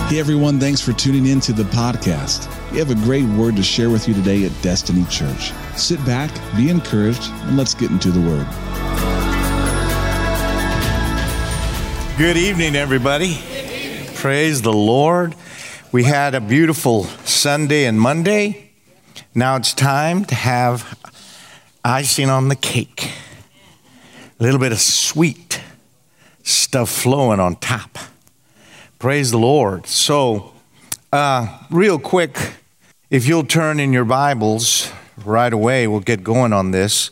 Hey everyone, thanks for tuning in to the podcast. We have a great word to share with you today at Destiny Church. Sit back, be encouraged, and let's get into the word. Good evening, everybody. Praise the Lord. We had a beautiful Sunday and Monday. Now it's time to have icing on the cake. A little bit of sweet stuff flowing on top. Praise the Lord. So, real quick, if you'll turn in your Bibles right away, we'll get going on this,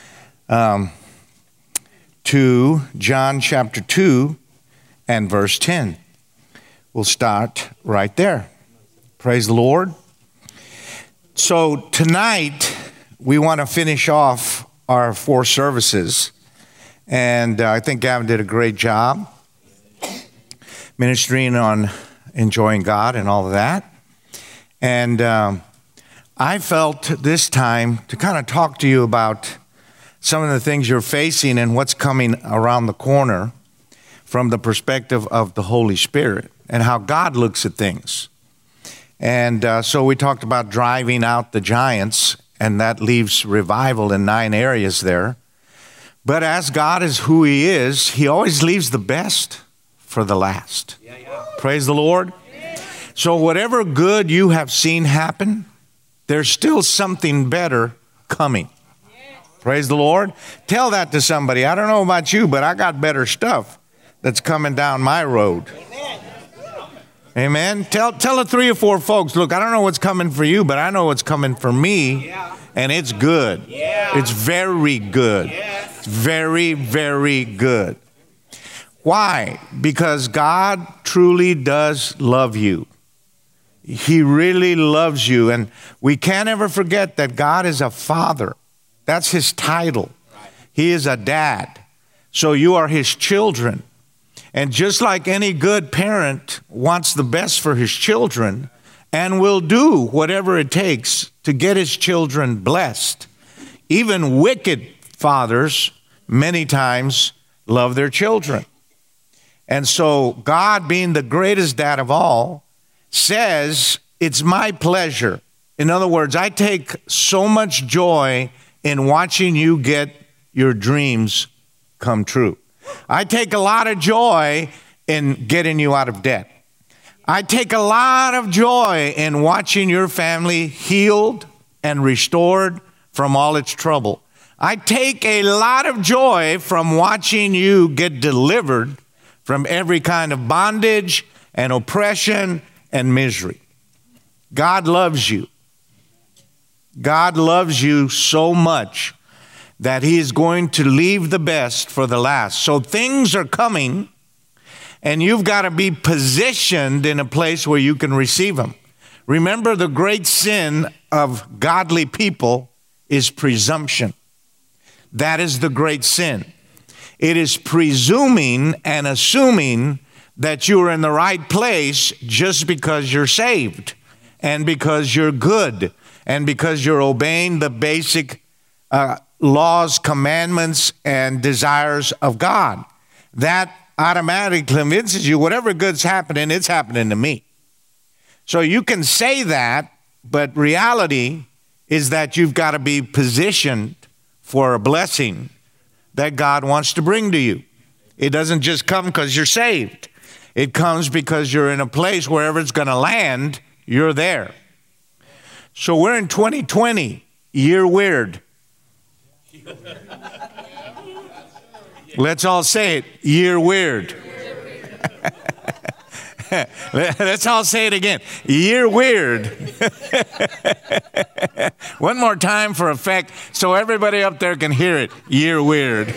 to John chapter 2 and verse 10. We'll start right there. Praise the Lord. So, tonight, we want to finish off our 4 services, and I think Gavin did a great job ministering on enjoying God and all of that. And I felt this time to kind of talk to you about some of the things you're facing and what's coming around the corner from the perspective of the Holy Spirit and how God looks at things. And so we talked about driving out the giants, and that leaves revival in 9 areas there. But as God is who He is, He always leaves the best for the last. Praise the Lord. So whatever good you have seen happen, there's still something better coming. Praise the Lord. Tell that to somebody. I don't know about you, but I got better stuff that's coming down my road. Amen. Tell 3 or 4 folks, look, I don't know what's coming for you, but I know what's coming for me, and it's good. It's very good. It's very, very good. Why? Because God truly does love you. He really loves you. And we can't ever forget that God is a father. That's His title. He is a dad. So you are His children. And just like any good parent wants the best for his children and will do whatever it takes to get his children blessed, even wicked fathers many times love their children. And so God, being the greatest dad of all, says, it's my pleasure. In other words, I take so much joy in watching you get your dreams come true. I take a lot of joy in getting you out of debt. I take a lot of joy in watching your family healed and restored from all its trouble. I take a lot of joy from watching you get delivered from every kind of bondage and oppression and misery. God loves you. God loves you so much that He is going to leave the best for the last. So things are coming, and you've got to be positioned in a place where you can receive them. Remember, the great sin of godly people is presumption. That is the great sin. It is presuming and assuming that you're in the right place just because you're saved and because you're good and because you're obeying the basic laws, commandments, and desires of God. That automatically convinces you whatever good's happening, it's happening to me. So you can say that, but reality is that you've got to be positioned for a blessing that God wants to bring to you. It doesn't just come because you're saved. It comes because you're in a place wherever it's going to land, you're there. So we're in 2020, year weird. Let's all say it, year weird. Let's all say it again, year weird. One more time for effect so everybody up there can hear it, year weird.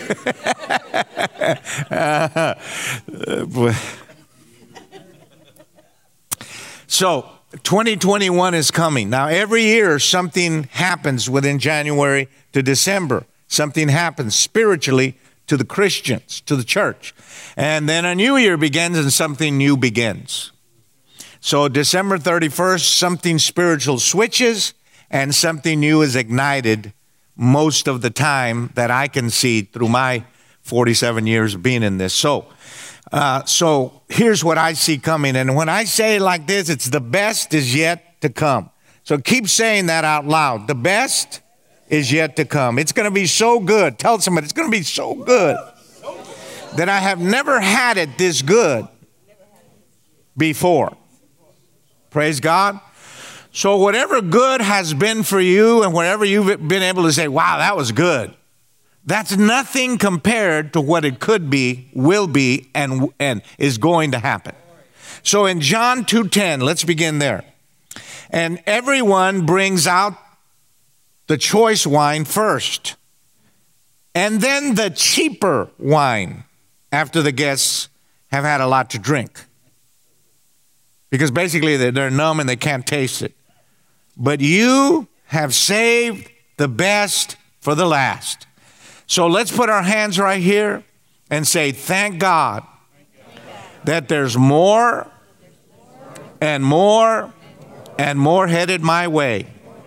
So 2021 is coming. Now every year something happens within January to December. Something happens spiritually to the Christians, to the church. And then a new year begins and something new begins. So December 31st, something spiritual switches and something new is ignited most of the time that I can see through my 47 years of being in this. So So here's what I see coming. And when I say it like this, it's the best is yet to come. So keep saying that out loud. The best is yet to come. It's going to be so good. Tell somebody, it's going to be so good that I have never had it this good before. Praise God. So whatever good has been for you and whatever you've been able to say, wow, that was good, that's nothing compared to what it could be, will be, and is going to happen. So in John 2:10, let's begin there. And everyone brings out the choice wine first, and then the cheaper wine after the guests have had a lot to drink. Because basically they're numb and they can't taste it. But you have saved the best for the last. So let's put our hands right here and say, thank God that there's more and more and more headed my way.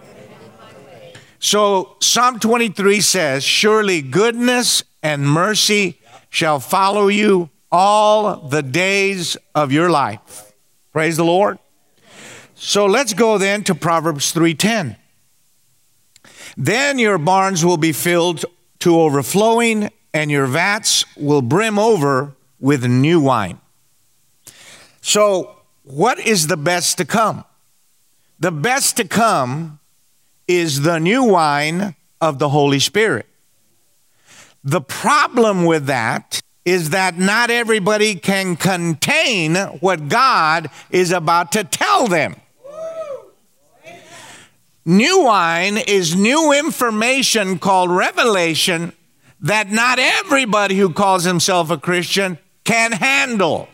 So Psalm 23 says, surely goodness and mercy shall follow you all the days of your life. Praise the Lord. So let's go then to Proverbs 3:10. Then your barns will be filled to overflowing, and your vats will brim over with new wine. So what is the best to come? The best to come is the new wine of the Holy Spirit. The problem with that is that not everybody can contain what God is about to tell them. New wine is new information called revelation that not everybody who calls himself a Christian can handle.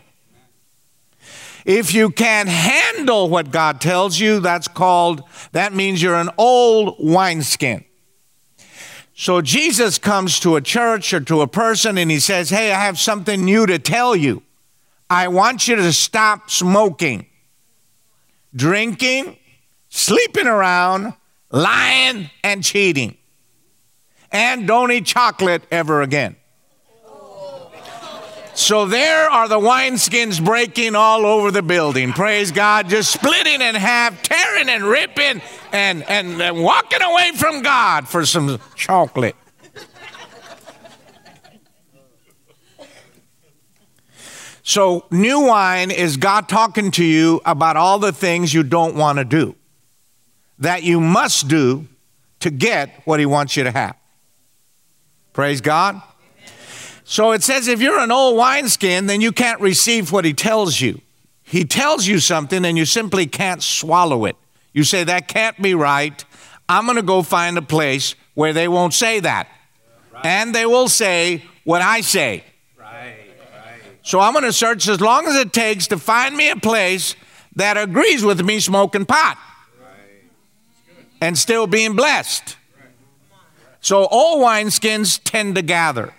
If you can't handle what God tells you, that means you're an old wineskin. So Jesus comes to a church or to a person and he says, hey, I have something new to tell you. I want you to stop smoking, drinking, sleeping around, lying, and cheating. And don't eat chocolate ever again. So there are the wineskins breaking all over the building. Praise God. Just splitting in half, tearing and ripping, and walking away from God for some chocolate. So new wine is God talking to you about all the things you don't want to do, that you must do to get what he wants you to have. Praise God. So it says if you're an old wineskin, then you can't receive what he tells you. He tells you something and you simply can't swallow it. You say, that can't be right. I'm going to go find a place where they won't say that. Right. And they will say what I say. Right. So I'm going to search as long as it takes to find me a place that agrees with me smoking pot. And still being blessed. So old wineskins tend to gather.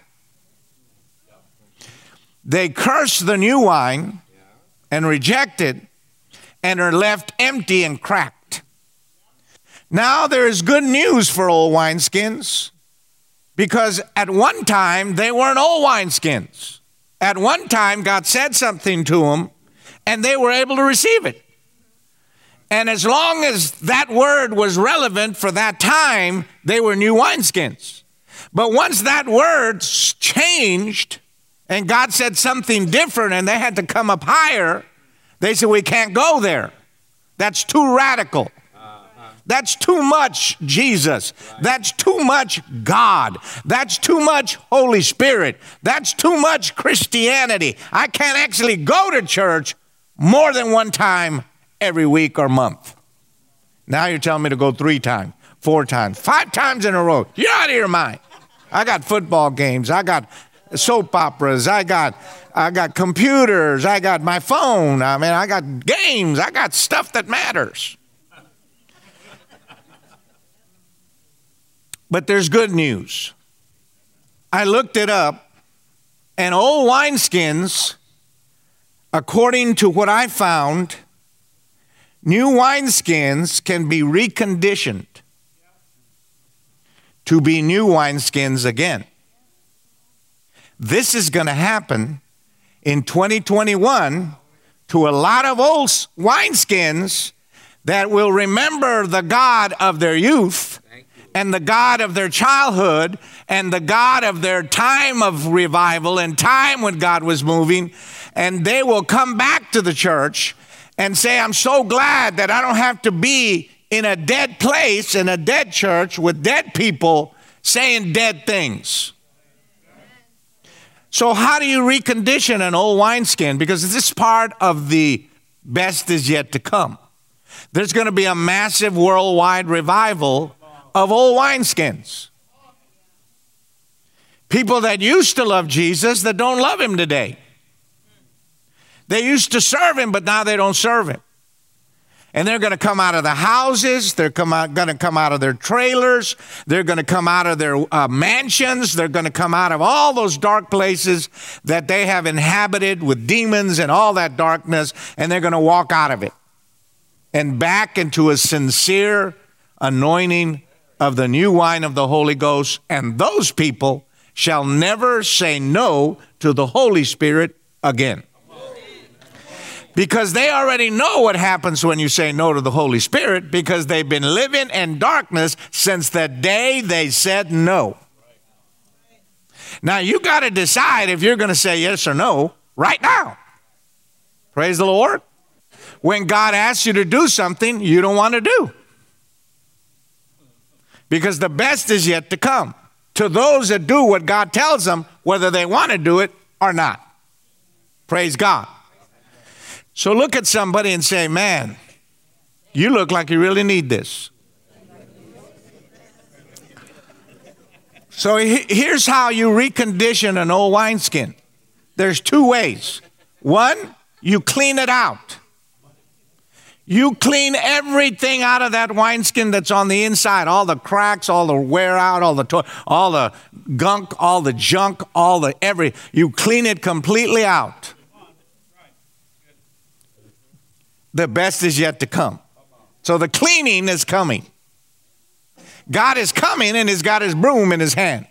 They curse the new wine and reject it and are left empty and cracked. Now there is good news for old wineskins, because at one time they weren't old wineskins. At one time God said something to them and they were able to receive it. And as long as that word was relevant for that time, they were new wineskins. But once that word changed and God said something different and they had to come up higher, they said, we can't go there. That's too radical. That's too much Jesus. That's too much God. That's too much Holy Spirit. That's too much Christianity. I can't actually go to church more than one time every week or month. Now you're telling me to go 3 times, 4 times, 5 times in a row. You're out of your mind. I got football games. I got soap operas. I got computers. I got my phone. I got games. I got stuff that matters. But there's good news. I looked it up, and old wineskins, according to what I found, new wineskins can be reconditioned to be new wineskins again. This is going to happen in 2021 to a lot of old wineskins that will remember the God of their youth and the God of their childhood and the God of their time of revival and time when God was moving. And they will come back to the church and say, I'm so glad that I don't have to be in a dead place, in a dead church with dead people saying dead things. So how do you recondition an old wineskin? Because this is part of the best is yet to come. There's going to be a massive worldwide revival of old wineskins. People that used to love Jesus that don't love him today. They used to serve him, but now they don't serve him. And they're going to come out of the houses. They're going to come out of their trailers. They're going to come out of their mansions. They're going to come out of all those dark places that they have inhabited with demons and all that darkness. And they're going to walk out of it and back into a sincere anointing of the new wine of the Holy Ghost. And those people shall never say no to the Holy Spirit again. Because they already know what happens when you say no to the Holy Spirit, because they've been living in darkness since the day they said no. Now, you got to decide if you're going to say yes or no right now. Praise the Lord. When God asks you to do something you don't want to do. Because the best is yet to come to those that do what God tells them, whether they want to do it or not. Praise God. So look at somebody and say, man, you look like you really need this. So here's how you recondition an old wineskin. There's two ways. One, you clean it out. You clean everything out of that wineskin that's on the inside, all the cracks, all the wear out, all the gunk, all the junk, you clean it completely out. The best is yet to come. So the cleaning is coming. God is coming and he's got his broom in his hand.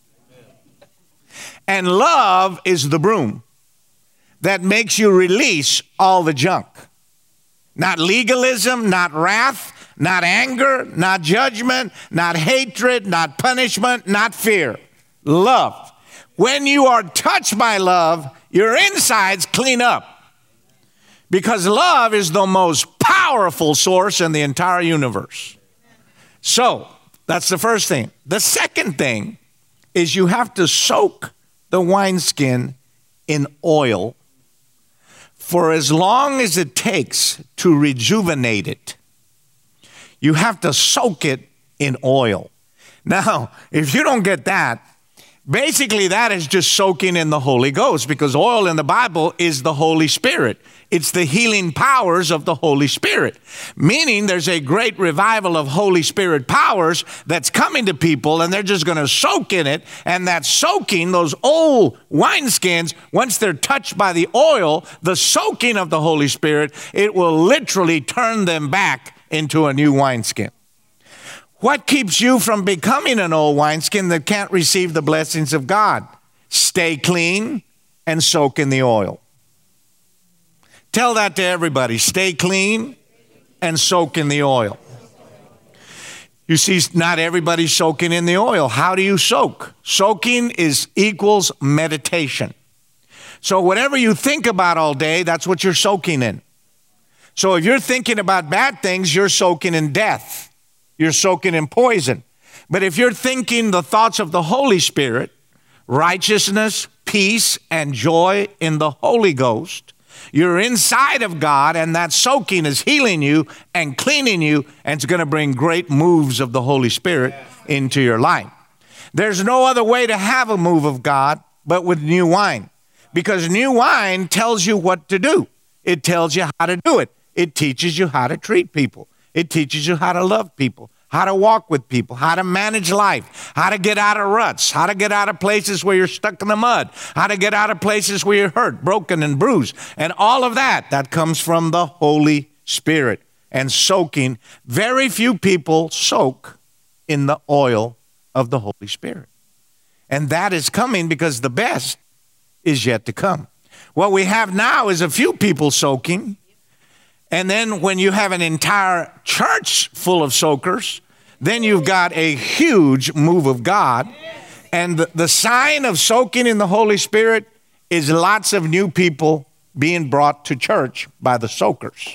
And love is the broom that makes you release all the junk. Not legalism, not wrath, not anger, not judgment, not hatred, not punishment, not fear. Love. When you are touched by love, your insides clean up. Because love is the most powerful source in the entire universe. So, that's the first thing. The second thing is you have to soak the wineskin in oil for as long as it takes to rejuvenate it. You have to soak it in oil. Now, if you don't get that, basically that is just soaking in the Holy Ghost, because oil in the Bible is the Holy Spirit. It's the healing powers of the Holy Spirit, meaning there's a great revival of Holy Spirit powers that's coming to people, and they're just going to soak in it. And that soaking, those old wineskins, once they're touched by the oil, the soaking of the Holy Spirit, it will literally turn them back into a new wineskin. What keeps you from becoming an old wineskin that can't receive the blessings of God? Stay clean and soak in the oil. Tell that to everybody. Stay clean and soak in the oil. You see, not everybody's soaking in the oil. How do you soak? Soaking equals meditation. So whatever you think about all day, that's what you're soaking in. So if you're thinking about bad things, you're soaking in death. You're soaking in poison. But if you're thinking the thoughts of the Holy Spirit, righteousness, peace, and joy in the Holy Ghost, you're inside of God, and that soaking is healing you and cleaning you, and it's going to bring great moves of the Holy Spirit into your life. There's no other way to have a move of God but with new wine, because new wine tells you what to do. It tells you how to do it. It teaches you how to treat people. It teaches you how to love people, how to walk with people, how to manage life, how to get out of ruts, how to get out of places where you're stuck in the mud, how to get out of places where you're hurt, broken, and bruised. And all of that comes from the Holy Spirit. And soaking, very few people soak in the oil of the Holy Spirit. And that is coming because the best is yet to come. What we have now is a few people soaking. And then when you have an entire church full of soakers, then you've got a huge move of God. And the sign of soaking in the Holy Spirit is lots of new people being brought to church by the soakers.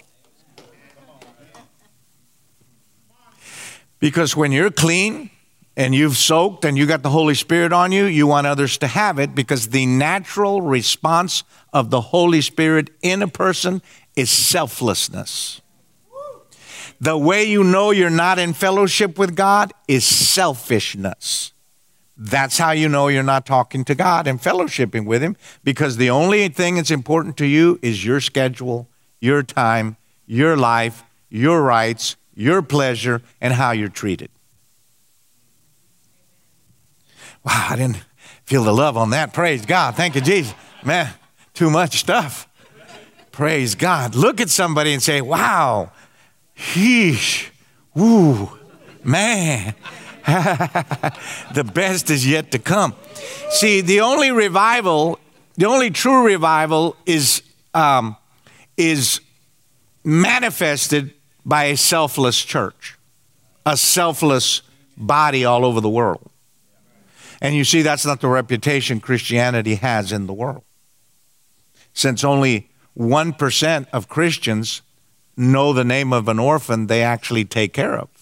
Because when you're clean and you've soaked and you got the Holy Spirit on you, you want others to have it, because the natural response of the Holy Spirit in a person is selflessness. The way you know you're not in fellowship with God is selfishness. That's how you know you're not talking to God and fellowshipping with him, because the only thing that's important to you is your schedule, your time, your life, your rights, your pleasure, and how you're treated. Wow, I didn't feel the love on that. Praise God. Thank you, Jesus. Man, too much stuff. Praise God. Look at somebody and say, wow, heesh, woo, man. The best is yet to come. See, the only true revival is manifested by a selfless church, a selfless body all over the world. And you see, that's not the reputation Christianity has in the world. Since only 1% of Christians know the name of an orphan they actually take care of.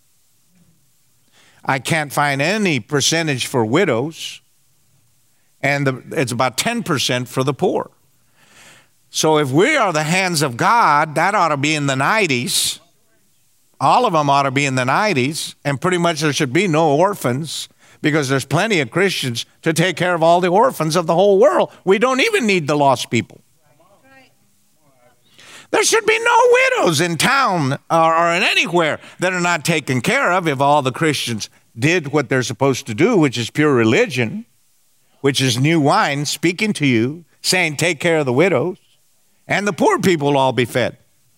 I can't find any percentage for widows, and it's about 10% for the poor. So if we are the hands of God, that ought to be in the 90s. All of them ought to be in the 90s, and pretty much there should be no orphans, because there's plenty of Christians to take care of all the orphans of the whole world. We don't even need the lost people. There should be no widows in town or in anywhere that are not taken care of if all the Christians did what they're supposed to do, which is pure religion, which is new wine speaking to you, saying take care of the widows, and the poor people will all be fed.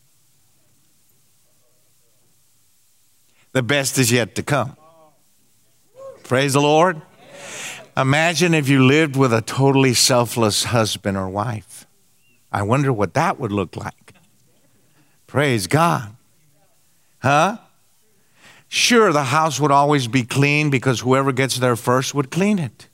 The best is yet to come. Praise the Lord. Imagine if you lived with a totally selfless husband or wife. I wonder what that would look like. Praise God. Huh? Sure, the house would always be clean because whoever gets there first would clean it.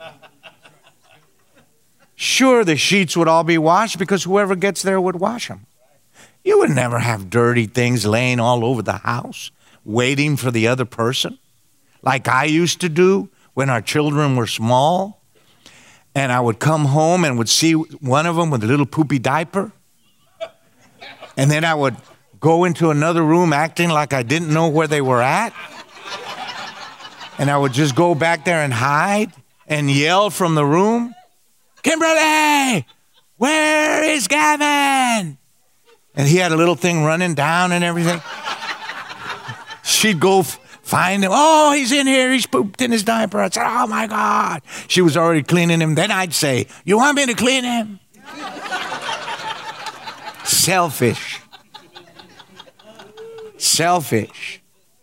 Sure, the sheets would all be washed because whoever gets there would wash them. You would never have dirty things laying all over the house, waiting for the other person, like I used to do when our children were small. And I would come home and would see one of them with a little poopy diaper. And then I would go into another room acting like I didn't know where they were at. And I would just go back there and hide and yell from the room, Kimberly, where is Gavin? And he had a little thing running down and everything. She'd go find him. Oh, he's in here. He's pooped in his diaper. I said, oh, my God. She was already cleaning him. Then I'd say, you want me to clean him? Selfish. Selfish.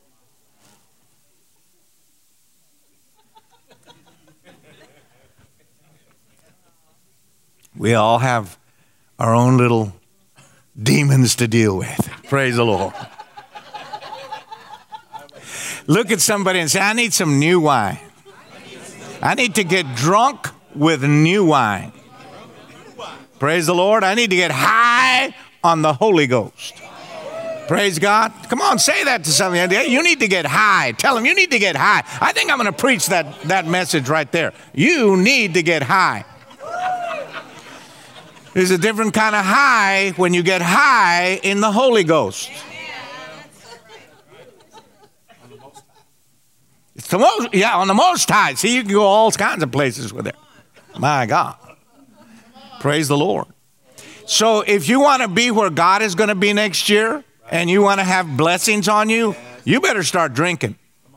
We all have our own little demons to deal with. Praise the Lord. Look at somebody and say, I need some new wine. I need to get drunk with new wine. Praise the Lord. I need to get high on the Holy Ghost. Praise God. Come on, say that to somebody. You need to get high. Tell them you need to get high. I think I'm going to preach that message right there. You need to get high. There's a different kind of high when you get high in the Holy Ghost. It's the most, on the Most High. See, you can go all kinds of places with it. My God. Praise the Lord. So if you want to be where God is going to be next year and you want to have blessings on you, you better start drinking.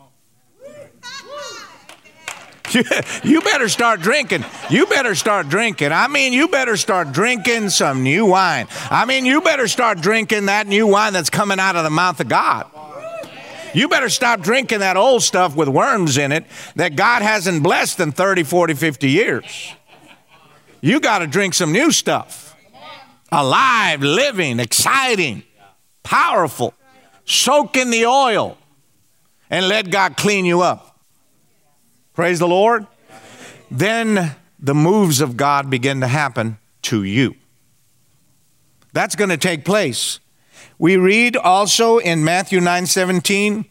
You better start drinking. You better start drinking. I mean, you better start drinking some new wine. I mean, you better start drinking that new wine that's coming out of the mouth of God. You better stop drinking that old stuff with worms in it that God hasn't blessed in 30, 40, 50 years. You got to drink some new stuff. Alive, living, exciting, powerful. Soak in the oil and let God clean you up. Praise the Lord. Then the moves of God begin to happen to you. That's going to take place. We read also in Matthew 9:17,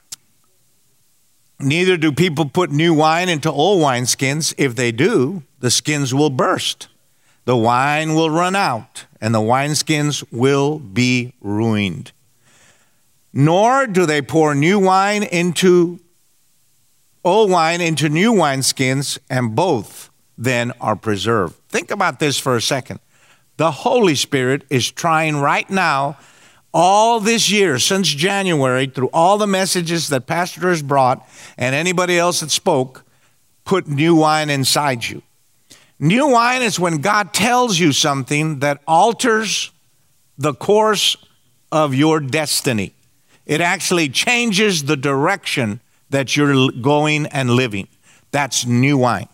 neither do people put new wine into old wineskins. If they do, the skins will burst. The wine will run out, and the wineskins will be ruined. Nor do they pour new wine into old wine into new wineskins, and both then are preserved. Think about this for a second. The Holy Spirit is trying right now, all this year, since January, through all the messages that Pastor has brought and anybody else that spoke, put new wine inside you. New wine is when God tells you something that alters the course of your destiny. It actually changes the direction that you're going and living. That's new wine.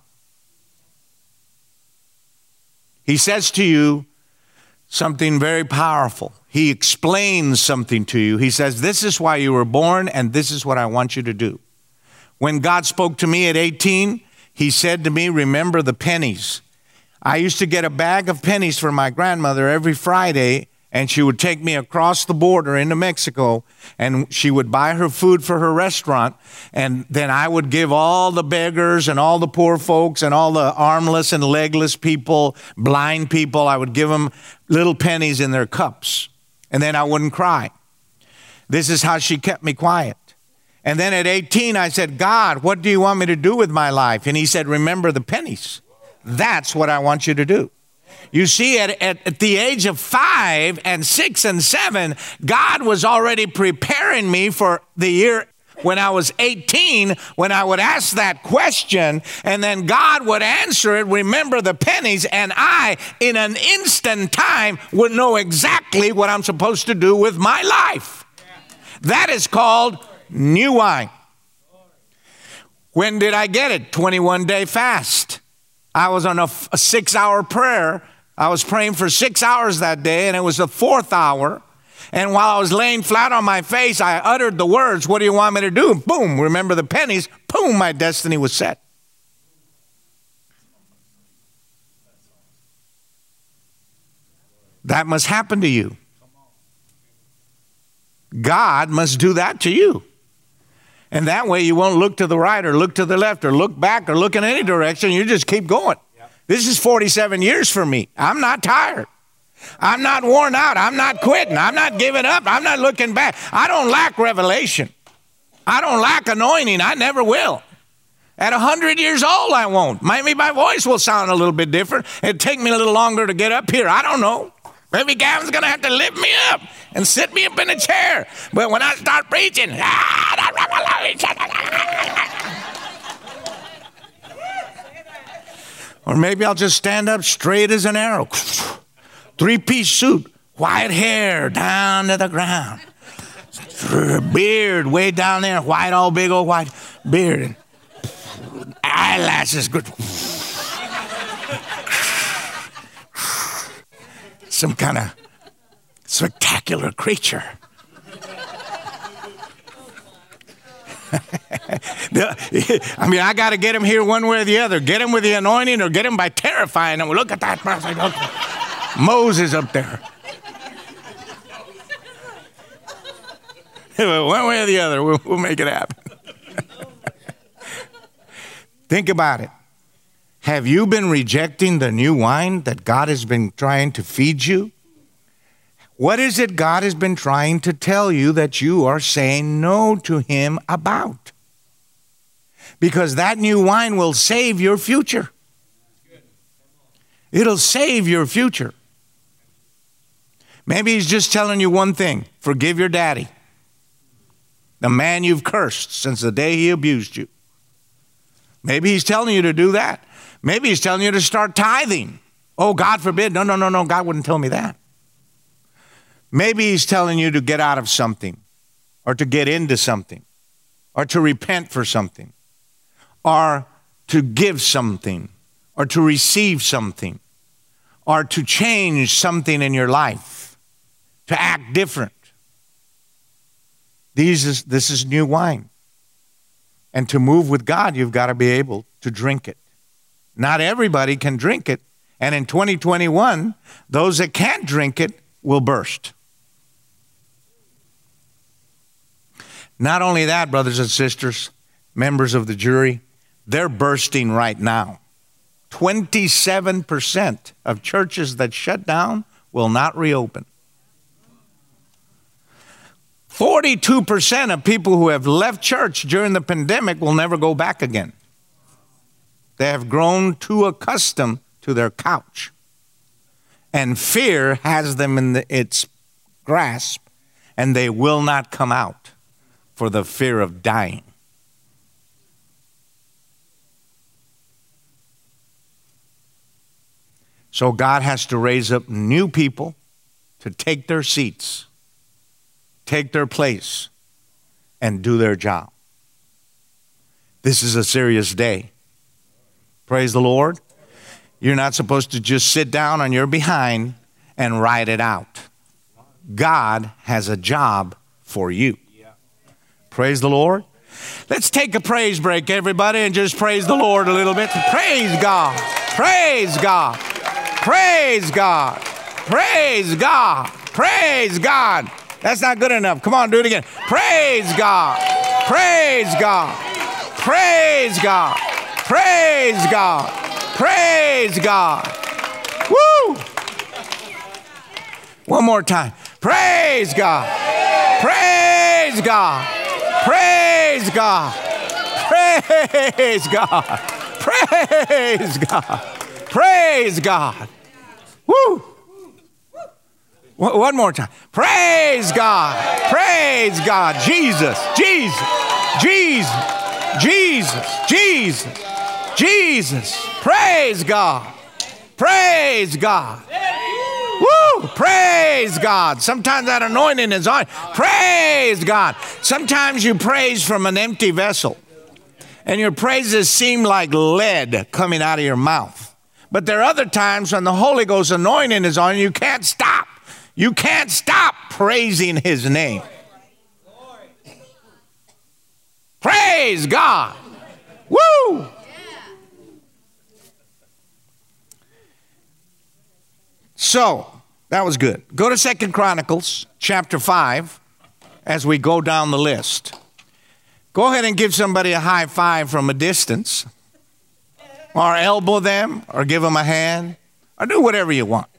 He says to you something very powerful. He explains something to you. He says, this is why you were born, and this is what I want you to do. When God spoke to me at 18, he said to me, remember the pennies. I used to get a bag of pennies for my grandmother every Friday, and she would take me across the border into Mexico, and she would buy her food for her restaurant, and then I would give all the beggars and all the poor folks and all the armless and legless people, blind people, I would give them little pennies in their cups, and then I wouldn't cry. This is how she kept me quiet. And then at 18, I said, God, what do you want me to do with my life? And he said, remember the pennies. That's what I want you to do. You see, at the age of 5 and 6 and 7, God was already preparing me for the year when I was 18, when I would ask that question, and then God would answer it, remember the pennies, and I, in an instant time, would know exactly what I'm supposed to do with my life. That is called new wine. When did I get it? 21-day fast. I was on a 6-hour prayer. I was praying for 6 hours that day, and it was the 4th hour. And while I was laying flat on my face, I uttered the words, what do you want me to do? Boom, remember the pennies. Boom, my destiny was set. That must happen to you. God must do that to you. And that way you won't look to the right or look to the left or look back or look in any direction. You just keep going. This is 47 years for me. I'm not tired. I'm not worn out. I'm not quitting. I'm not giving up. I'm not looking back. I don't lack revelation. I don't lack anointing. I never will. At 100 years old, I won't. Maybe my voice will sound a little bit different. It'll take me a little longer to get up here. I don't know. Maybe Gavin's going to have to lift me up and sit me up in a chair. But when I start preaching, or maybe I'll just stand up straight as an arrow. 3-piece suit, white hair down to the ground. Beard way down there, white, all big old white beard. And eyelashes good. Some kind of spectacular creature. I mean, I got to get him here one way or the other. Get him with the anointing or get him by terrifying him. Look at that person. Moses up there. One way or the other, we'll make it happen. Think about it. Have you been rejecting the new wine that God has been trying to feed you? What is it God has been trying to tell you that you are saying no to him about? Because that new wine will save your future. It'll save your future. Maybe he's just telling you one thing. Forgive your daddy. The man you've cursed since the day he abused you. Maybe he's telling you to do that. Maybe he's telling you to start tithing. Oh, God forbid. No. God wouldn't tell me that. Maybe he's telling you to get out of something or to get into something or to repent for something or to give something or to receive something. or to change something in your life, to act different. This is new wine. And to move with God, you've got to be able to drink it. Not everybody can drink it. And in 2021, those that can't drink it will burst. Not only that, brothers and sisters, members of the jury, they're bursting right now. 27% of churches that shut down will not reopen. 42% of people who have left church during the pandemic will never go back again. They have grown too accustomed to their couch. And fear has them in its grasp, and they will not come out for the fear of dying. So God has to raise up new people to take their seats, take their place, and do their job. This is a serious day. Praise the Lord. You're not supposed to just sit down on your behind and ride it out. God has a job for you. Praise the Lord. Let's take a praise break, everybody, and just praise the Lord a little bit. Praise God. Praise God. Praise God. Praise God. Praise God. That's not good enough. Come on, do it again. Praise God. Praise God. Praise God. Praise God. Praise God. Woo! One more time. Praise God. Praise God. Praise God. Praise God. Praise God. Praise God. Woo! One more time. Praise God. Praise God. Jesus. Jesus. Jesus. Jesus. Jesus. Jesus. Praise God. Praise God. Woo! Praise God. Sometimes that anointing is on. Praise God. Sometimes you praise from an empty vessel, and your praises seem like lead coming out of your mouth. But there are other times when the Holy Ghost anointing is on, you can't stop. You can't stop praising His name. Praise God. Woo! So, that was good. Go to 2 Chronicles chapter 5 as we go down the list. Go ahead and give somebody a high five from a distance, or elbow them, or give them a hand, or do whatever you want.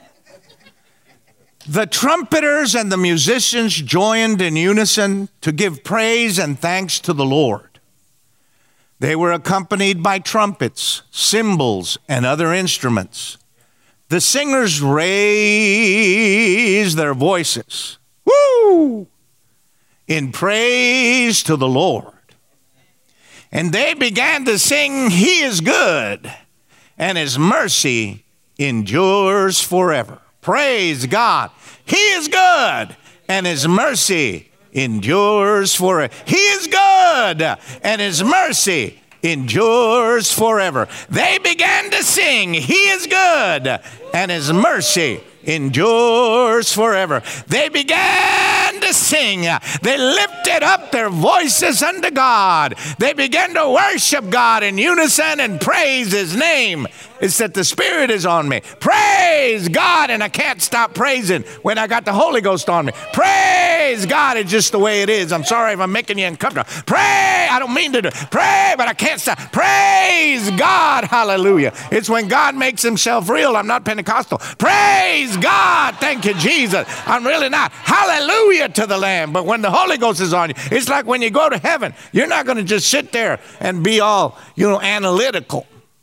The trumpeters and the musicians joined in unison to give praise and thanks to the Lord. They were accompanied by trumpets, cymbals, and other instruments. The singers raised their voices, woo, in praise to the Lord. And they began to sing, He is good, and His mercy endures forever. Praise God. He is good, and His mercy endures forever. He is good, and His mercy endures forever. They began to sing, He is good, and His mercy endures forever. They began to sing. They lifted up their voices unto God. They began to worship God in unison and praise His name. It's that the Spirit is on me. Praise God, and I can't stop praising when I got the Holy Ghost on me. Praise God, it's just the way it is. I'm sorry if I'm making you uncomfortable. Pray, I don't mean to do. Pray, but I can't stop. Praise God, hallelujah. It's when God makes Himself real. I'm not Pentecostal. Praise God, thank you, Jesus. I'm really not. Hallelujah to the Lamb. But when the Holy Ghost is on you, it's like when you go to heaven, you're not going to just sit there and be all, analytical.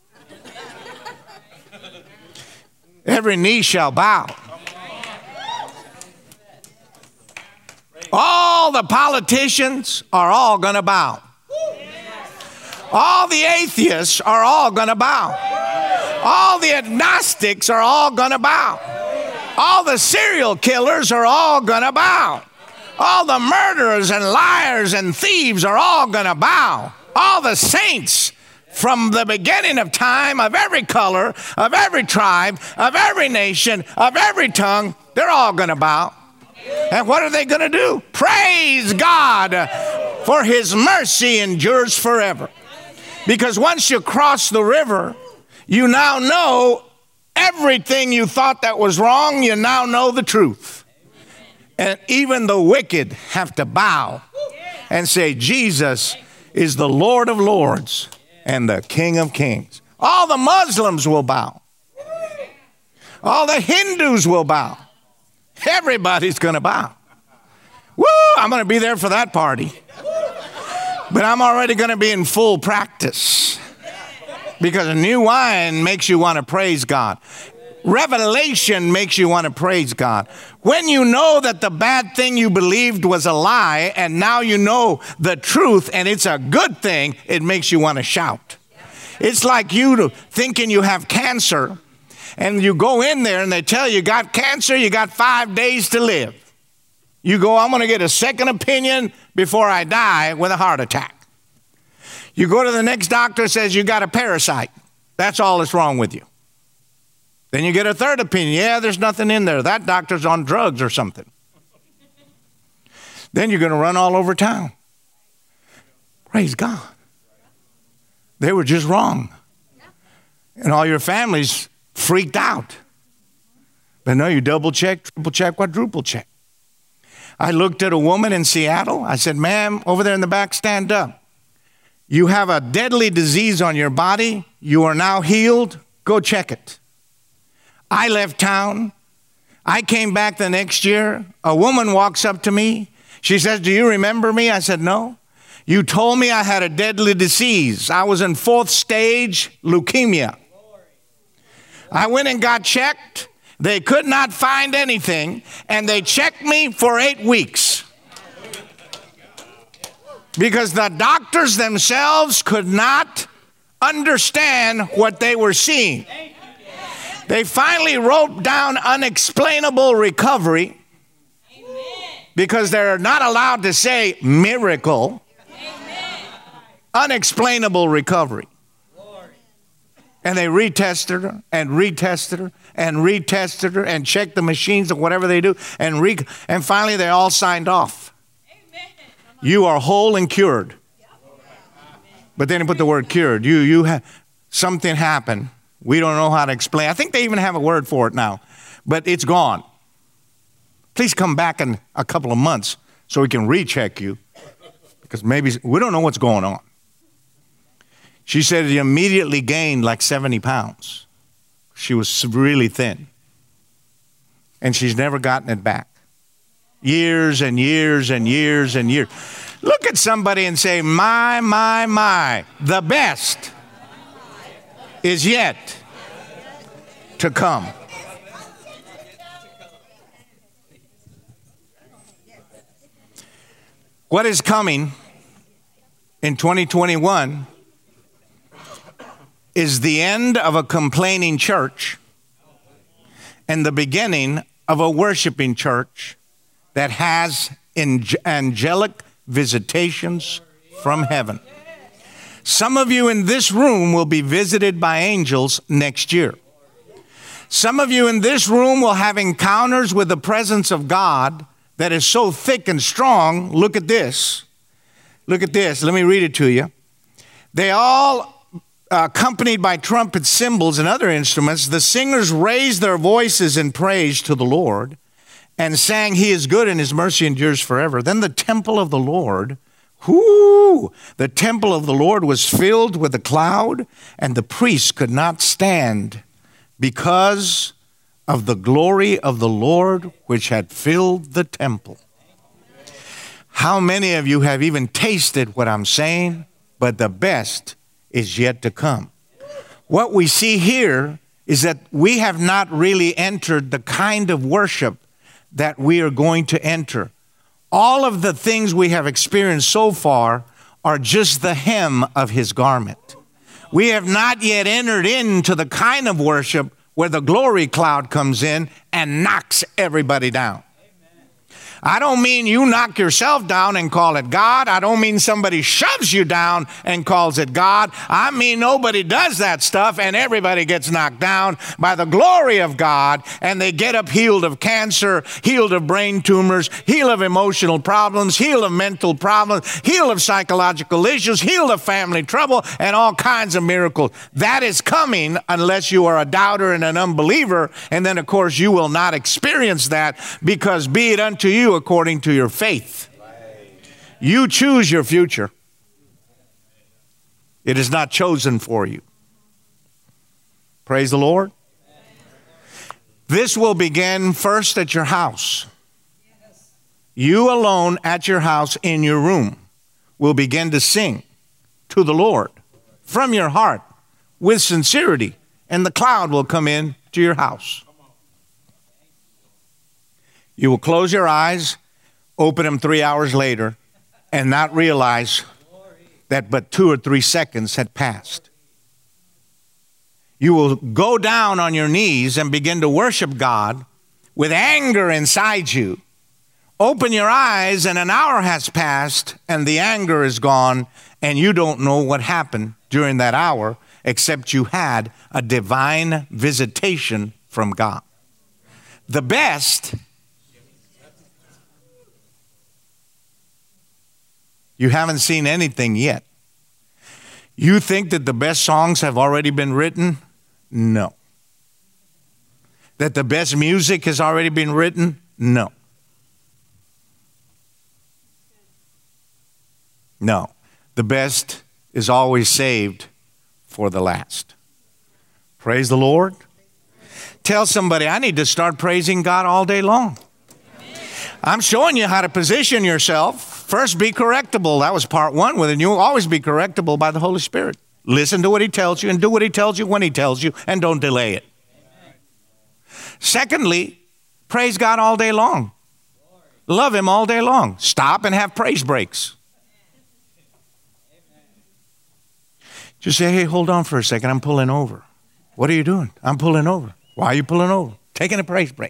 Every knee shall bow. All the politicians are all going to bow. All the atheists are all going to bow. All the agnostics are all going to bow. All the serial killers are all going to bow. All the murderers and liars and thieves are all going to bow. All the saints from the beginning of time, of every color, of every tribe, of every nation, of every tongue. They're all going to bow. And what are they going to do? Praise God, for his mercy endures forever. Because once you cross the river, you now know everything you thought that was wrong. You now know the truth. And even the wicked have to bow and say, Jesus is the Lord of lords and the King of kings. All the Muslims will bow. All the Hindus will bow. Everybody's going to bow. Woo! I'm going to be there for that party. But I'm already going to be in full practice. Because a new wine makes you want to praise God. Revelation makes you want to praise God. When you know that the bad thing you believed was a lie, and now you know the truth and it's a good thing, it makes you want to shout. It's like you thinking you have cancer, and you go in there and they tell you got cancer, you got 5 days to live. You go, I'm going to get a second opinion before I die with a heart attack. You go to the next doctor, says you got a parasite. That's all that's wrong with you. Then you get a third opinion. Yeah, there's nothing in there. That doctor's on drugs or something. Then you're going to run all over town. Praise God. They were just wrong. And all your family's freaked out. But no, you double check, triple check, quadruple check. I looked at a woman in Seattle. I said, ma'am, over there in the back, stand up. You have a deadly disease on your body. You are now healed. Go check it. I left town. I came back the next year. A woman walks up to me. She says, do you remember me? I said, no. You told me I had a deadly disease. I was in 4th stage leukemia. I went and got checked. They could not find anything, and they checked me for 8 weeks. Because the doctors themselves could not understand what they were seeing. They finally wrote down unexplainable recovery, because they're not allowed to say miracle. Unexplainable recovery. And they retested her and retested her and retested her and checked the machines or whatever they do. And finally they all signed off. You are whole and cured. But then they put the word cured. You have something happened. We don't know how to explain. I think they even have a word for it now. But it's gone. Please come back in a couple of months so we can recheck you. Because maybe we don't know what's going on. She said he immediately gained like 70 pounds. She was really thin. And she's never gotten it back. Years and years and years and years. Look at somebody and say, my, the best is yet to come. What is coming in 2021 is the end of a complaining church and the beginning of a worshiping church that has angelic visitations from heaven. Some of you in this room will be visited by angels next year. Some of you in this room will have encounters with the presence of God that is so thick and strong. Look at this. Look at this. Let me read it to you. They all, accompanied by trumpet, cymbals, and other instruments, the singers raised their voices in praise to the Lord and sang, He is good and His mercy endures forever. Then the temple of the Lord, the temple of the Lord was filled with a cloud, and the priests could not stand because of the glory of the Lord which had filled the temple. How many of you have even tasted what I'm saying? But the best is yet to come. What we see here is that we have not really entered the kind of worship that we are going to enter. All of the things we have experienced so far are just the hem of His garment. We have not yet entered into the kind of worship where the glory cloud comes in and knocks everybody down. I don't mean you knock yourself down and call it God. I don't mean somebody shoves you down and calls it God. I mean nobody does that stuff and everybody gets knocked down by the glory of God and they get up healed of cancer, healed of brain tumors, healed of emotional problems, healed of mental problems, healed of psychological issues, healed of family trouble, and all kinds of miracles. That is coming unless you are a doubter and an unbeliever, and then of course you will not experience that, because be it unto you according to your faith. You choose your future. It is not chosen for you. Praise the Lord. This will begin first at your house. You alone at your house in your room will begin to sing to the Lord from your heart with sincerity, and the cloud will come in to your house. You will close your eyes, open them 3 hours later, and not realize that but 2 or 3 seconds had passed. You will go down on your knees and begin to worship God with anger inside you. Open your eyes and an hour has passed and the anger is gone, and you don't know what happened during that hour except you had a divine visitation from God. The best, you haven't seen anything yet. You think that the best songs have already been written? No. That the best music has already been written? No. No. The best is always saved for the last. Praise the Lord. Tell somebody, I need to start praising God all day long. I'm showing you how to position yourself. First, be correctable. That was part one with it. You'll always be correctable by the Holy Spirit. Listen to what he tells you and do what he tells you when he tells you, and don't delay it. Secondly, praise God all day long. Love him all day long. Stop and have praise breaks. Just say, hey, hold on for a second. I'm pulling over. What are you doing? I'm pulling over. Why are you pulling over? Taking a praise break.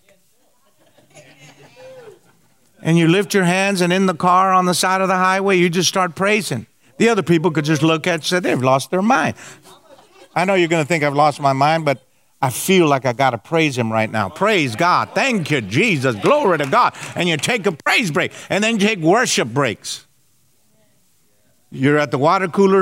And you lift your hands, and in the car on the side of the highway, you just start praising. The other people could just look at you and say, they've lost their mind. I know you're going to think I've lost my mind, but I feel like I got to praise him right now. Praise God. Thank you, Jesus. Glory to God. And you take a praise break, and then you take worship breaks. You're at the water cooler.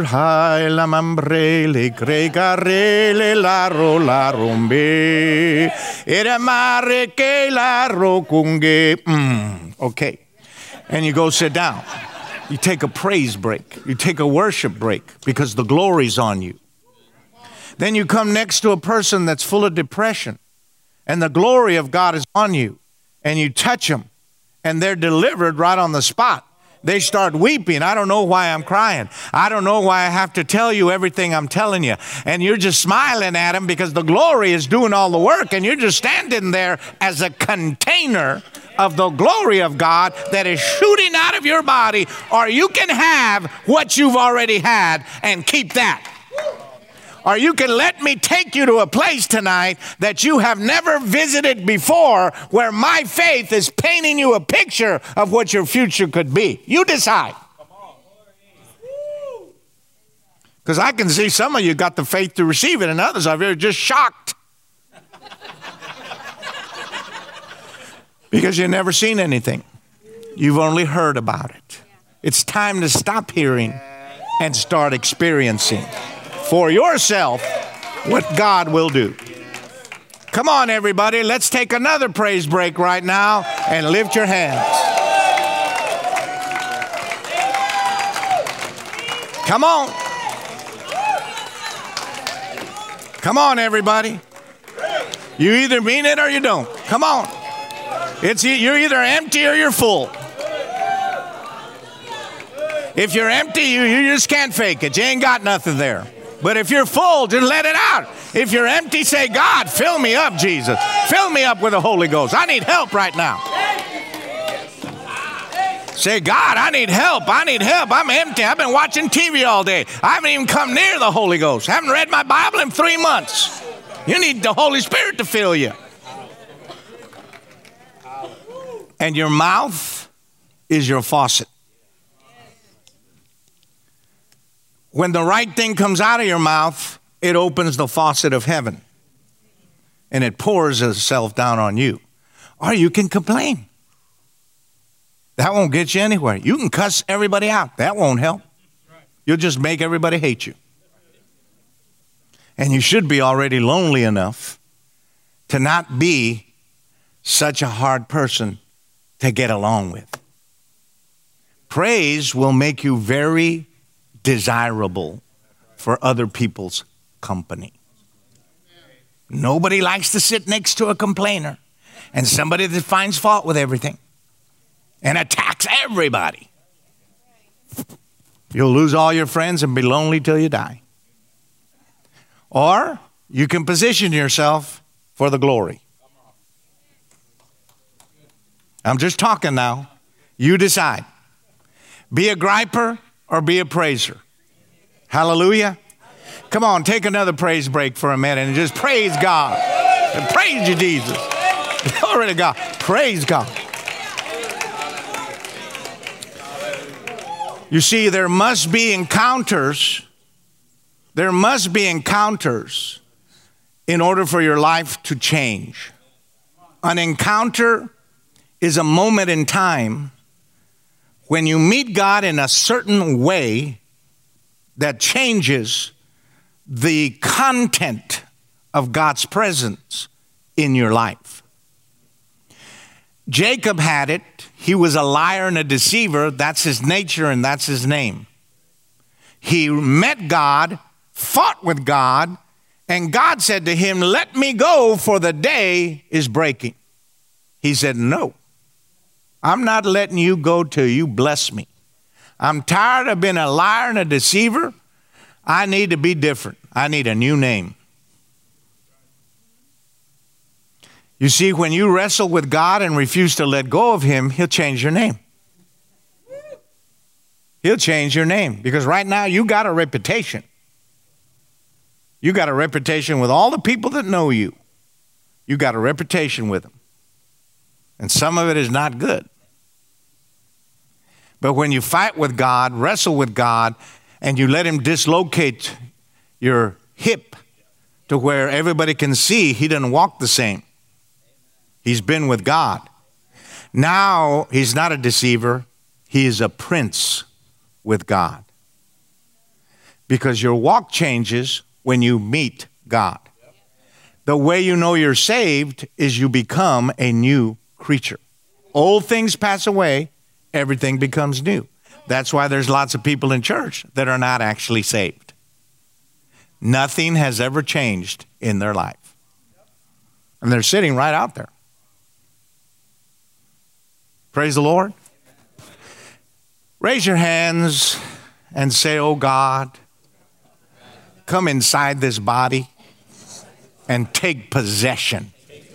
Okay. And you go sit down. You take a praise break. You take a worship break because the glory's on you. Then you come next to a person that's full of depression and the glory of God is on you, and you touch them and they're delivered right on the spot. They start weeping. I don't know why I'm crying. I don't know why I have to tell you everything I'm telling you. And you're just smiling at them because the glory is doing all the work, and you're just standing there as a container of the glory of God that is shooting out of your body, or you can have what you've already had and keep that. Or you can let me take you to a place tonight that you have never visited before, where my faith is painting you a picture of what your future could be. You decide. Because I can see some of you got the faith to receive it, and others of you are just shocked. Because you've never seen anything. You've only heard about it. It's time to stop hearing and start experiencing for yourself what God will do. Come on, everybody. Let's take another praise break right now and lift your hands. Come on. Come on, everybody. You either mean it or you don't. Come on. You're either empty or you're full. If you're empty, you just can't fake it. You ain't got nothing there. But if you're full, just let it out. If you're empty, say, God, fill me up, Jesus. Fill me up with the Holy Ghost. I need help right now. Say, God, I need help. I need help. I'm empty. I've been watching TV all day. I haven't even come near the Holy Ghost. I haven't read my Bible in 3 months. You need the Holy Spirit to fill you. And your mouth is your faucet. When the right thing comes out of your mouth, it opens the faucet of heaven. And it pours itself down on you. Or you can complain. That won't get you anywhere. You can cuss everybody out. That won't help. You'll just make everybody hate you. And you should be already lonely enough to not be such a hard person to get along with. Praise will make you very desirable for other people's company. Nobody likes to sit next to a complainer and somebody that finds fault with everything and attacks everybody. You'll lose all your friends and be lonely till you die. Or you can position yourself for the glory. I'm just talking now. You decide. Be a griper or be a praiser. Hallelujah. Come on, take another praise break for a minute and just praise God. And praise you, Jesus. Glory to God. Praise God. You see, there must be encounters. There must be encounters in order for your life to change. An encounter is a moment in time when you meet God in a certain way that changes the content of God's presence in your life. Jacob had it. He was a liar and a deceiver. That's his nature and that's his name. He met God, fought with God, and God said to him, "Let me go, for the day is breaking." He said, "No, I'm not letting you go till you bless me. I'm tired of being a liar and a deceiver. I need to be different. I need a new name." You see, when you wrestle with God and refuse to let go of him, he'll change your name. He'll change your name because right now you got a reputation. You got a reputation with all the people that know you. You got a reputation with them. And some of it is not good. But when you fight with God, wrestle with God, and you let him dislocate your hip to where everybody can see he doesn't walk the same. He's been with God. Now he's not a deceiver. He is a prince with God. Because your walk changes when you meet God. The way you know you're saved is you become a new creature. Old things pass away, everything becomes new. That's why there's lots of people in church that are not actually saved. Nothing has ever changed in their life. And they're sitting right out there. Praise the Lord. Raise your hands and say, "Oh God, come inside this body and take possession."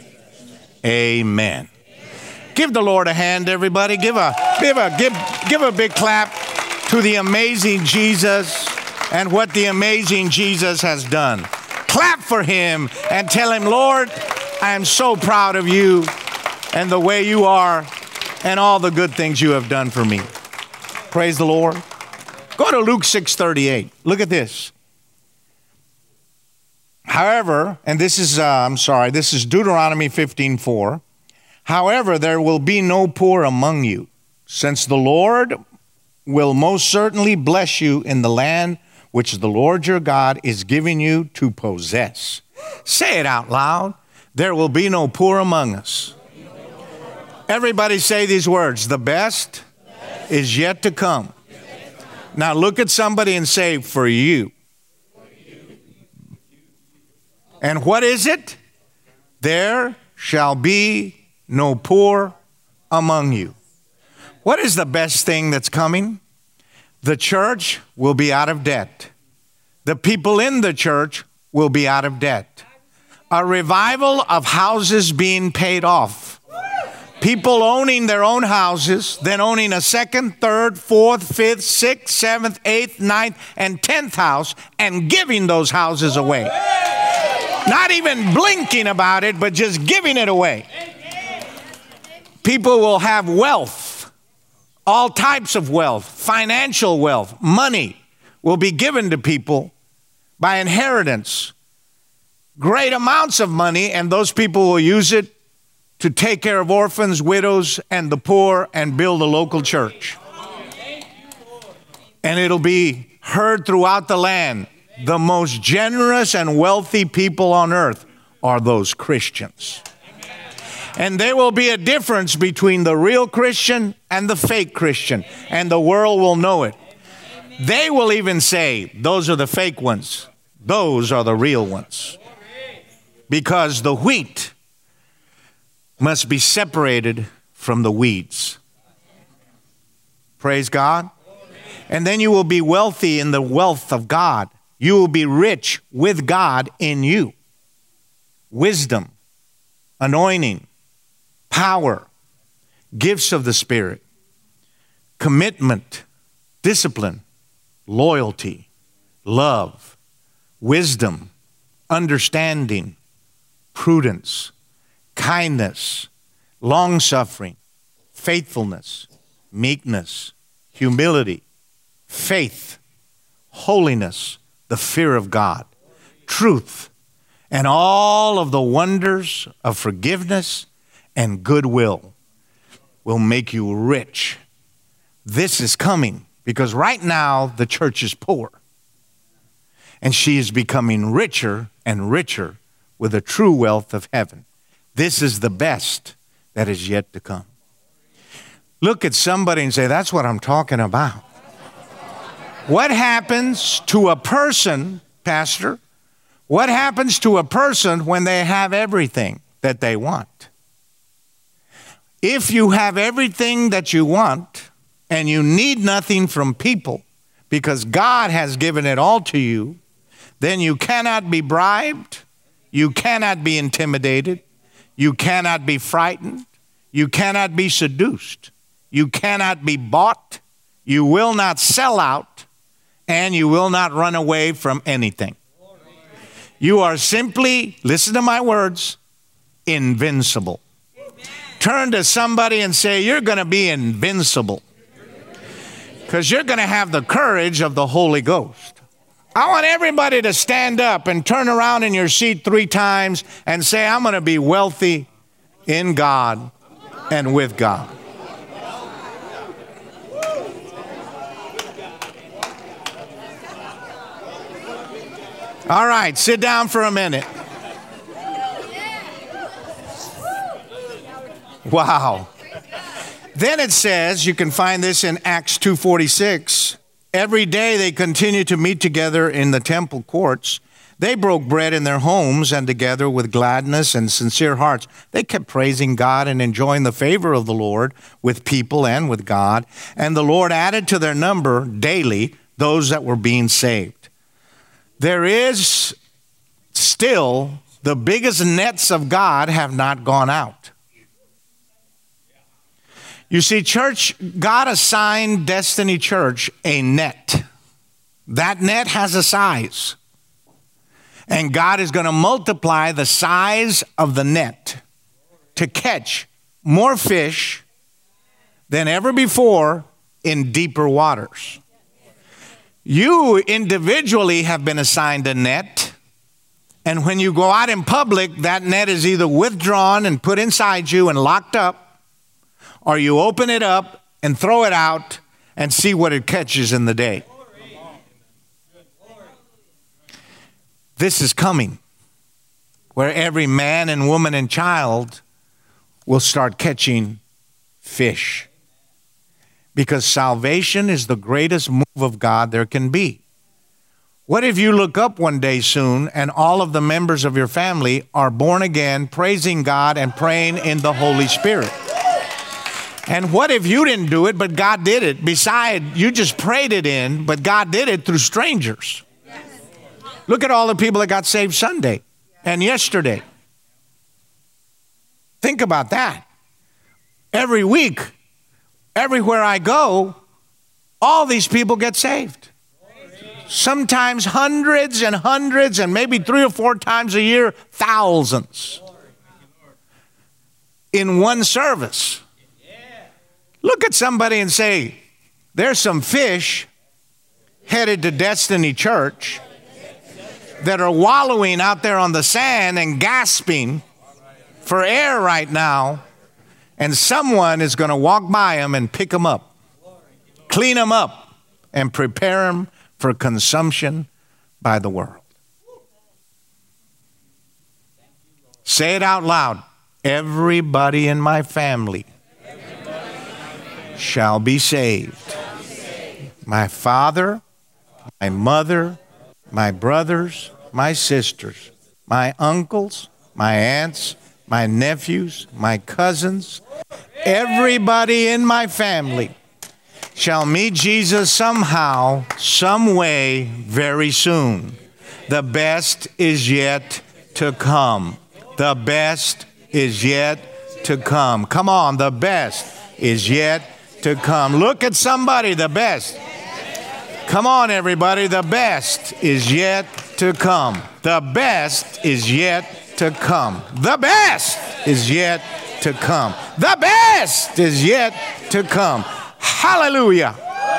Amen. Give the Lord a hand, everybody. Give a big clap to the amazing Jesus and what the amazing Jesus has done. Clap for him and tell him, "Lord, I am so proud of you and the way you are and all the good things you have done for me." Praise the Lord. Go to Luke 6:38. Look at this. However, and this is Deuteronomy 15:4. "However, there will be no poor among you, since the Lord will most certainly bless you in the land which the Lord your God is giving you to possess." Say it out loud. There will be no poor among us. Everybody say these words. The best is yet to come. Now look at somebody and say, "For you." And what is it? There shall be no poor among you. What is the best thing that's coming? The church will be out of debt. The people in the church will be out of debt. A revival of houses being paid off. People owning their own houses, then owning a second, third, fourth, fifth, sixth, seventh, eighth, ninth, and 10th house and giving those houses away. Not even blinking about it, but just giving it away. People will have wealth All types of wealth, financial wealth, money will be given to people by inheritance. Great amounts of money, and those people will use it to take care of orphans, widows, and the poor and build a local church. And it'll be heard throughout the land. The most generous and wealthy people on earth are those Christians. And there will be a difference between the real Christian and the fake Christian, and the world will know it. They will even say, those are the fake ones. Those are the real ones. Because the wheat must be separated from the weeds. Praise God. And then you will be wealthy in the wealth of God. You will be rich with God in you. Wisdom, anointing, power, gifts of the Spirit, commitment, discipline, loyalty, love, wisdom, understanding, prudence, kindness, long-suffering, faithfulness, meekness, humility, faith, holiness, the fear of God, truth, and all of the wonders of forgiveness and goodwill will make you rich. This is coming because right now the church is poor. And she is becoming richer and richer with the true wealth of heaven. This is the best that is yet to come. Look at somebody and say, that's what I'm talking about. What happens to a person, Pastor? What happens to a person when they have everything that they want? If you have everything that you want and you need nothing from people because God has given it all to you, then you cannot be bribed, you cannot be intimidated, you cannot be frightened, you cannot be seduced, you cannot be bought, you will not sell out, and you will not run away from anything. You are simply, listen to my words, invincible. Turn to somebody and say, you're going to be invincible. Because you're going to have the courage of the Holy Ghost. I want everybody to stand up and turn around in your seat 3 times and say, I'm going to be wealthy in God and with God. All right, sit down for a minute. Wow. Then it says, you can find this in Acts 2:46. Every day they continued to meet together in the temple courts. They broke bread in their homes, and together with gladness and sincere hearts, they kept praising God and enjoying the favor of the Lord with people and with God. And the Lord added to their number daily those that were being saved. There is still, the biggest nets of God have not gone out. You see, church, God assigned Destiny Church a net. That net has a size. And God is going to multiply the size of the net to catch more fish than ever before in deeper waters. You individually have been assigned a net, and when you go out in public, that net is either withdrawn and put inside you and locked up, or you open it up and throw it out and see what it catches in the day. This is coming, where every man and woman and child will start catching fish. Because salvation is the greatest move of God there can be. What if you look up one day soon and all of the members of your family are born again, praising God and praying in the Holy Spirit? And what if you didn't do it, but God did it? Besides, you just prayed it in, but God did it through strangers. Look at all the people that got saved Sunday and yesterday. Think about that. Every week, everywhere I go, all these people get saved. Sometimes hundreds and hundreds, and maybe 3 or 4 times a year, thousands in one service. Look at somebody and say, there's some fish headed to Destiny Church that are wallowing out there on the sand and gasping for air right now, and someone is going to walk by them and pick them up, clean them up, and prepare them for consumption by the world. Say it out loud. Everybody in my family shall be saved. My father, my mother, my brothers, my sisters, my uncles, my aunts, my nephews, my cousins, everybody in my family shall meet Jesus somehow, some way, very soon. The best is yet to come. The best is yet to come. Come on, the best is yet to come. Look at somebody, the best. Come on, everybody, the best is yet to come. The best is yet to come. The best is yet to come. The best is yet to come. Hallelujah.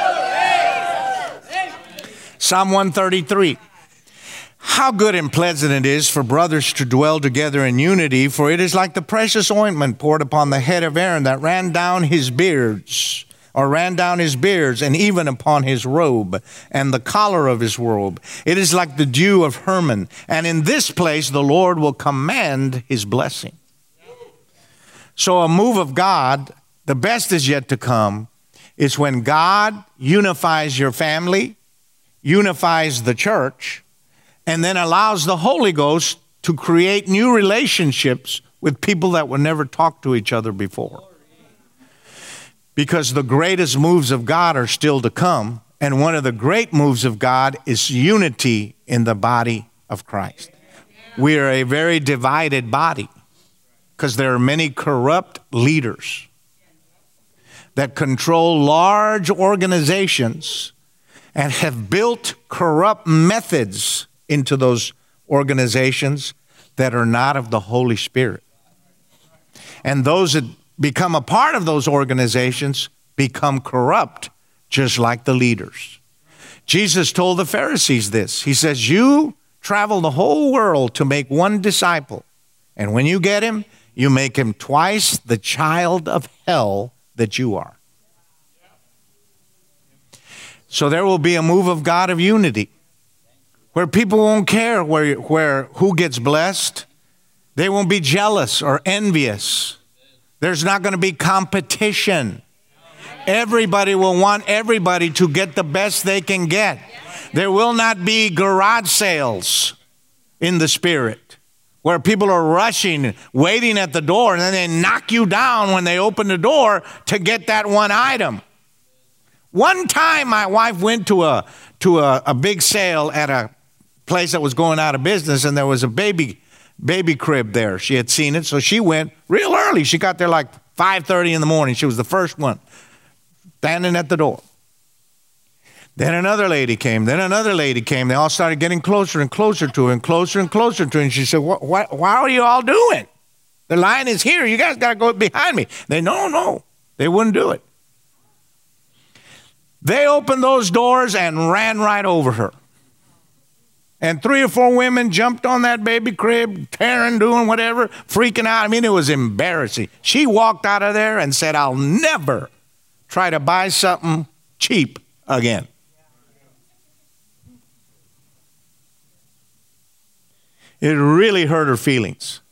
Psalm 133. How good and pleasant it is for brothers to dwell together in unity, for it is like the precious ointment poured upon the head of Aaron that ran down his beards, and even upon his robe and the collar of his robe. It is like the dew of Hermon. And in this place the Lord will command his blessing. So a move of God, the best is yet to come, is when God unifies your family, unifies the church, and then allows the Holy Ghost to create new relationships with people that would never talk to each other before. Because the greatest moves of God are still to come, and one of the great moves of God is unity in the body of Christ. We are a very divided body because there are many corrupt leaders that control large organizations and have built corrupt methods into those organizations that are not of the Holy Spirit. And those that become a part of those organizations become corrupt, just like the leaders. Jesus told the Pharisees this. He says, you travel the whole world to make one disciple. And when you get him, you make him twice the child of hell that you are. So there will be a move of God of unity where people won't care who gets blessed. They won't be jealous or envious. There's not going to be competition. Everybody will want everybody to get the best they can get. There will not be garage sales in the Spirit where people are rushing, waiting at the door, and then they knock you down when they open the door to get that one item. One time my wife went to a big sale at a place that was going out of business, and there was a baby crib there. She had seen it, so she went real early. She got there like 5:30 in the morning. She was the first one standing at the door. Then another lady came. Then another lady came. They all started getting closer and closer to her and closer and closer to her. And she said, why are you all doing? The line is here. You guys got to go behind me. No. They wouldn't do it. They opened those doors and ran right over her. And 3 or 4 women jumped on that baby crib, tearing, doing whatever, freaking out. I mean, it was embarrassing. She walked out of there and said, I'll never try to buy something cheap again. It really hurt her feelings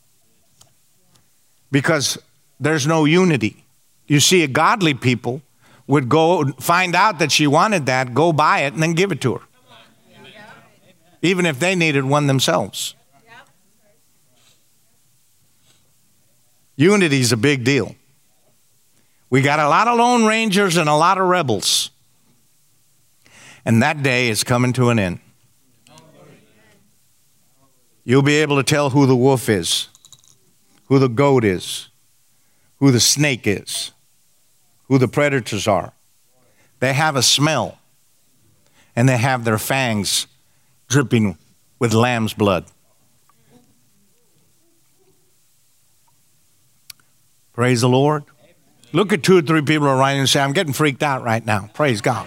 because there's no unity. You see, godly people would go find out that she wanted that, go buy it, and then give it to her. Even if they needed one themselves. Unity is a big deal. We got a lot of Lone Rangers and a lot of rebels. And that day is coming to an end. You'll be able to tell who the wolf is, who the goat is, who the snake is, who the predators are. They have a smell, and they have their fangs dripping with lamb's blood. Praise the Lord. Look at 2 or 3 people around you and say, I'm getting freaked out right now. Praise God.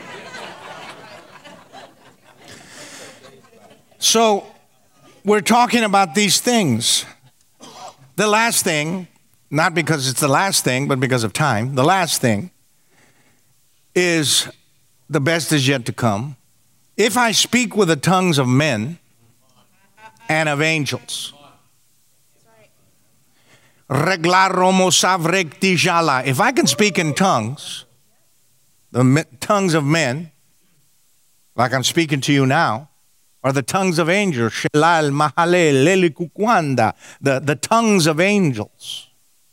So we're talking about these things. The last thing, not because it's the last thing, but because of time, the last thing is the best is yet to come. If I speak with the tongues of men and of angels, if I can speak in tongues, the tongues of men, like I'm speaking to you now, or the tongues of angels, the tongues of angels.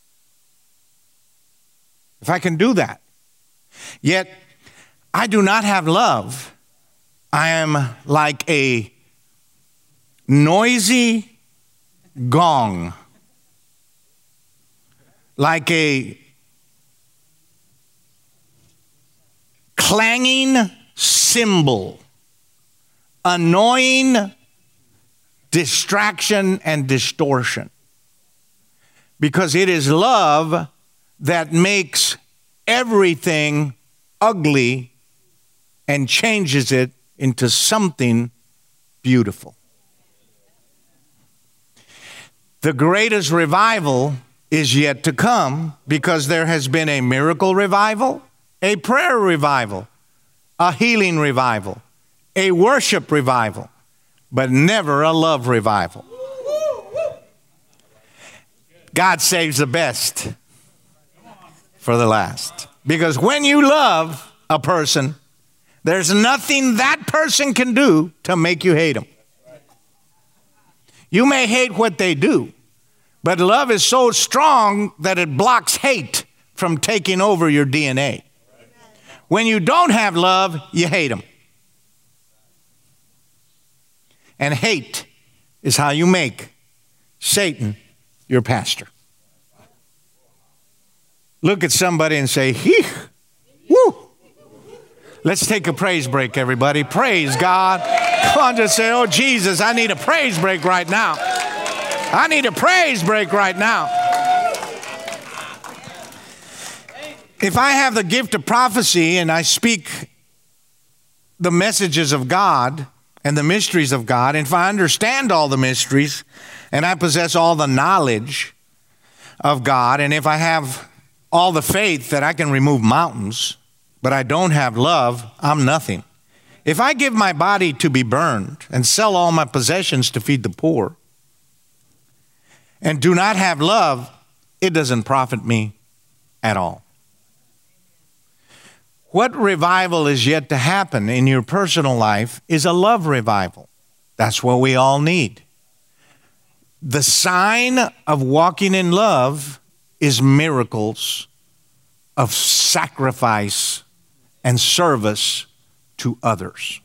If I can do that, yet I do not have love, I am like a noisy gong, like a clanging cymbal, annoying distraction and distortion. Because it is love that makes everything ugly and changes it into something beautiful. The greatest revival is yet to come because there has been a miracle revival, a prayer revival, a healing revival, a worship revival, but never a love revival. God saves the best for the last. Because when you love a person, there's nothing that person can do to make you hate them. You may hate what they do, but love is so strong that it blocks hate from taking over your DNA. When you don't have love, you hate them. And hate is how you make Satan your pastor. Look at somebody and say, "Hee, woo." Let's take a praise break, everybody. Praise God. Come on, just say, "Oh, Jesus, I need a praise break right now. I need a praise break right now." If I have the gift of prophecy and I speak the messages of God and the mysteries of God, and if I understand all the mysteries and I possess all the knowledge of God, and if I have all the faith that I can remove mountains, but I don't have love, I'm nothing. If I give my body to be burned and sell all my possessions to feed the poor and do not have love, it doesn't profit me at all. What revival is yet to happen in your personal life is a love revival. That's what we all need. The sign of walking in love is miracles of sacrifice and service to others.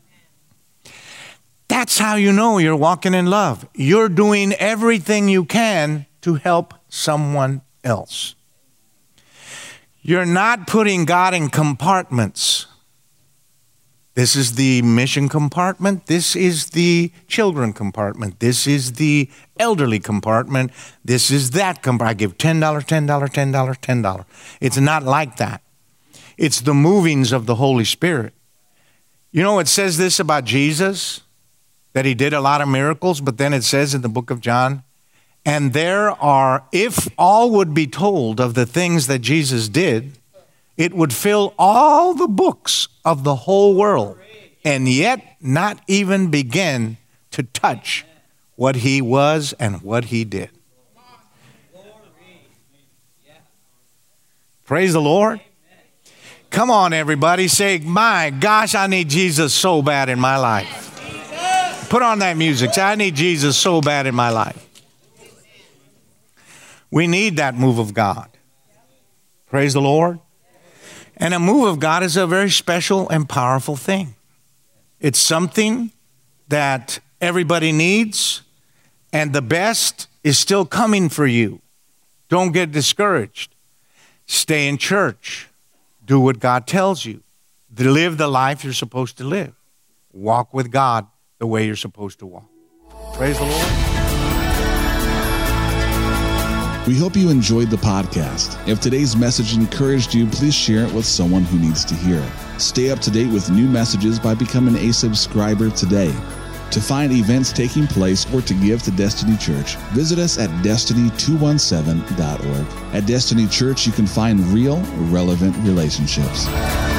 That's how you know you're walking in love. You're doing everything you can to help someone else. You're not putting God in compartments. This is the mission compartment. This is the children compartment. This is the elderly compartment. This is that compartment. I give $10, $10, $10, $10. It's not like that. It's the movings of the Holy Spirit. You know, it says this about Jesus, that he did a lot of miracles, but then it says in the book of John, and there are, if all would be told of the things that Jesus did, it would fill all the books of the whole world, and yet not even begin to touch what he was and what he did. Praise the Lord. Come on, everybody. Say, my gosh, I need Jesus so bad in my life. Put on that music. Say, I need Jesus so bad in my life. We need that move of God. Praise the Lord. And a move of God is a very special and powerful thing. It's something that everybody needs, and the best is still coming for you. Don't get discouraged. Stay in church. Do what God tells you. Live the life you're supposed to live. Walk with God the way you're supposed to walk. Praise the Lord. We hope you enjoyed the podcast. If today's message encouraged you, please share it with someone who needs to hear it. Stay up to date with new messages by becoming a subscriber today. To find events taking place or to give to Destiny Church, visit us at destiny217.org. At Destiny Church, you can find real, relevant relationships.